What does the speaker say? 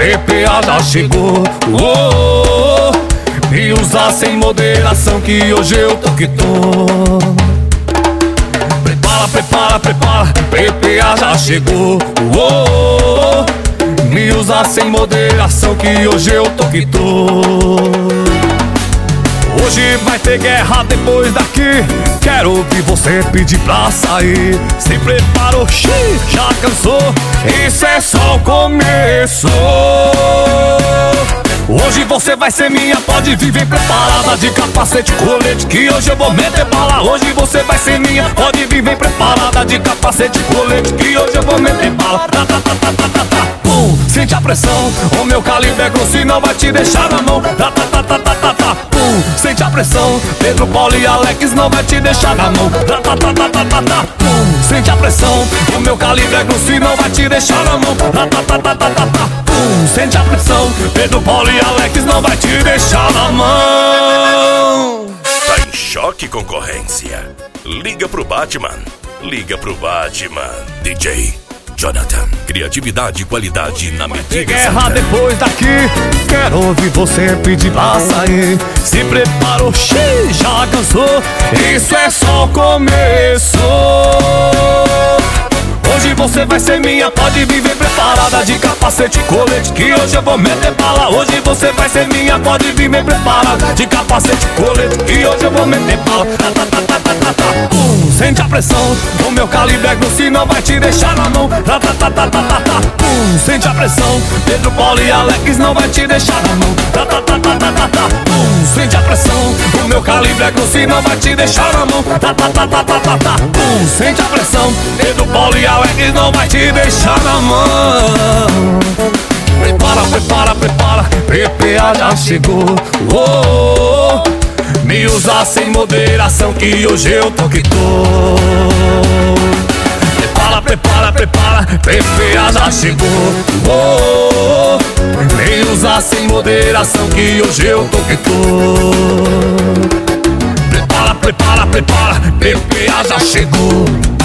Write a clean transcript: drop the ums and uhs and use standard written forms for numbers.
PPA já chegou. Me usar sem moderação que hoje eu tô que tô. Prepara, prepara, prepara, PPA já chegou. Me usar sem moderação que hoje eu tô que tô. Hoje vai ter guerra depois daqui. Quero ouvir você pedir pra sair. Se preparou, já cansou. Isso é só o começo. Hoje você vai ser minha, pode vir, vem preparada de capacete, colete, que hoje eu vou meter bala. Hoje você vai ser minha, pode vir, vem preparada de capacete, colete, que hoje eu vou meter bala. Pum, sente a pressão, o meu calibre é grosso e não vai te deixar na mão. Pum, sente a pressão, Pedro, Paulo e Alex não vai te deixar na mão. Pum, sente a pressão, o meu calibre é grosso e não vai te deixar na mão. Sente a pressão, Pedro, Paulo e Alex não vai te deixar na mão. Tá em choque, concorrência? Liga pro Batman, liga pro Batman. DJ Jonathan, criatividade e qualidade na medida guerra certa. Depois daqui, quero ouvir você pedir pra sair. Se preparou, já cansou. Isso é só o começo. Hoje você vai ser minha, pode viver preparada de capacete, colete, que hoje eu vou meter bala. Hoje você vai ser minha, pode viver preparada de capacete, colete, que hoje eu vou meter bala. Sente a pressão, o meu calibre é grosso e não vai te deixar na mão. Sente a pressão, Pedro, Paulo e Alex não vai te deixar na mão. Sente a pressão, o meu calibre é grosso e não vai te deixar na mão. Sente a pressão, Pedro, Paulo e Alex não vai te deixar na mão. Prepara, prepara, prepara, PPA já chegou. Me usar sem moderação que hoje eu tô que tô. Prepara, prepara, prepara, PPA já chegou. Me usar sem moderação que hoje eu tô que tô. Prepara, prepara, prepara, PPA já chegou.